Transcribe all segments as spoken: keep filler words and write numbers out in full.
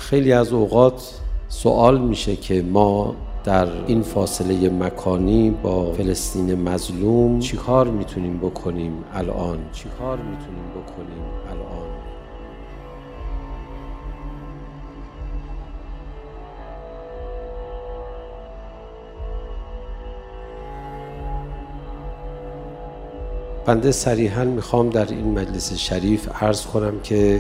خیلی از اوقات سوال میشه که ما در این فاصله مکانی با فلسطین مظلوم چی کار میتونیم بکنیم الان؟ چی کار میتونیم بکنیم الان؟ بنده صریحاً میخوام در این مجلس شریف عرض کنم که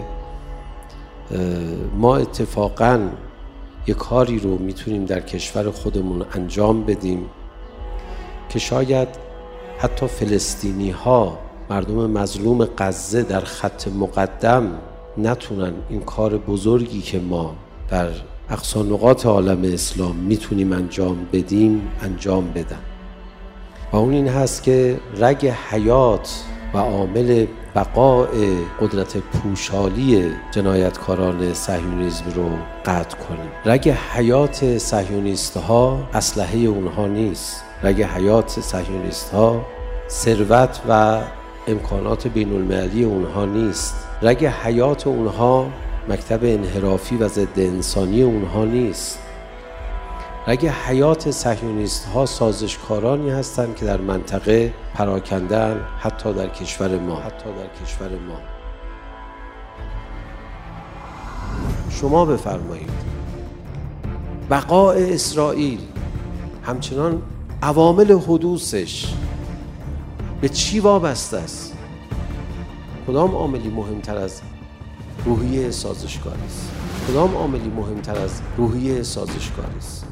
ما اتفاقاً یک کاری رو میتونیم در کشور خودمون انجام بدیم که شاید حتی فلسطینی ها، مردم مظلوم غزه در خط مقدم نتونن این کار بزرگی که ما در اقصی نقاط عالم اسلام میتونیم انجام بدیم انجام بدن. و اون این هست که رگ حیات و عامل بقاء قدرت پوشالی جنایتکاران صهیونیسم رو قطع کنیم. رگ حیات صهیونیست ها اسلحه اونها نیست. رگ حیات صهیونیست ها ثروت و امکانات بین المللی اونها نیست. رگ حیات اونها مکتب انحرافی و ضد انسانی اونها نیست. رگ حیات صهیونیست ها سازشکارانی هستند که در منطقه پراکندن، حتی در کشور ما حتی در کشور ما شما بفرمایید بقاء اسرائیل همچنان عوامل حدوثش به چی وابسته است؟ کدام عاملی مهمتر از روحیه سازشکاری است؟ کدام عاملی مهمتر از روحیه سازشکاری است؟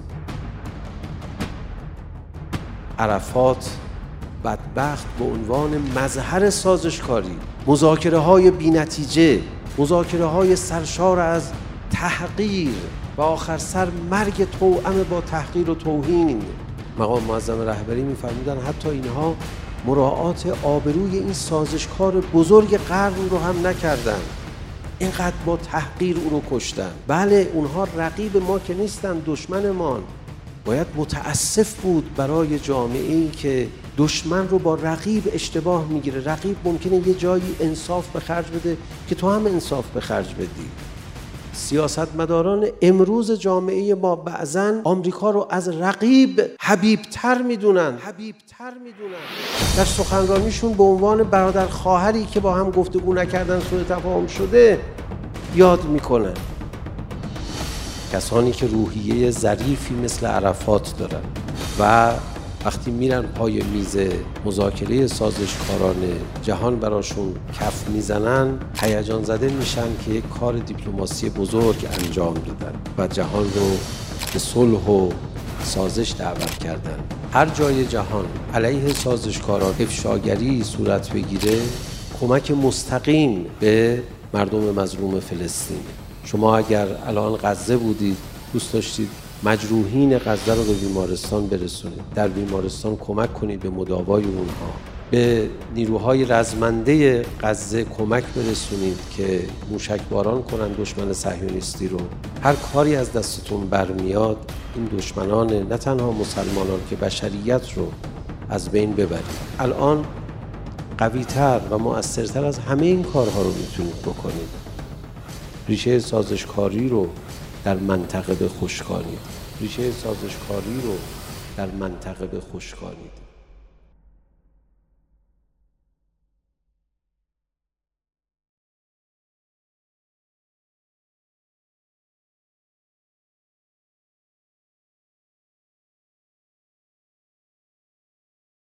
عرفات بدبخت به عنوان مظهر سازشکاری، مذاکره های بی نتیجه، مذاکره های سرشار از تحقیر و آخر سر مرگ توأم با تحقیر و توهین. مقام معظم رهبری می‌فرمودن حتی اینها مراعات آبروی این سازشکار بزرگ قرن رو هم نکردن، اینقدر با تحقیر او رو کشتن. بله اونها رقیب ما که نیستن، دشمن ما. باید متاسف بود برای جامعه‌ای که دشمن رو با رقیب اشتباه میگیره. رقیب ممکنه یه جایی انصاف به خرج بده که تو هم انصاف به خرج بدی. سیاستمداران امروز جامعه ما بعضن آمریکا رو از رقیب حبیبتر میدونن حبیبتر میدونن در سخنرانیشون به عنوان برادر خواهری که با هم گفتگو نکردن سوء تفاهم شده یاد میکنن. کسانی که روحیه ظریفی مثل عرفات دارن و وقتی میرن پای میز مذاکره سازشکاران جهان براشون کف میزنن هیجان زده میشن که یک کار دیپلماسی بزرگ انجام دادن و جهان رو به صلح و سازش دعوت کردن. هر جای جهان علیه سازشکاران افشاگری صورت بگیره کمک مستقیم به مردم مظلوم فلسطین. شما اگر الان غزه بودید دوست داشتید مجروحین غزه رو به بیمارستان برسونید، در بیمارستان کمک کنید به مداوای اونها، به نیروهای رزمنده غزه کمک برسونید که موشکباران کنن دشمن صهیونیستی رو. هر کاری از دستتون برمیاد این دشمنان نه تنها مسلمانان که بشریت رو از بین ببرید. الان قوی‌تر و مؤثرتر از همه این کارها رو میتونید بکنید. ریشه سازشکاری رو در منطقه بخشکانید. ریشه سازشکاری رو در منطقه بخشکانید.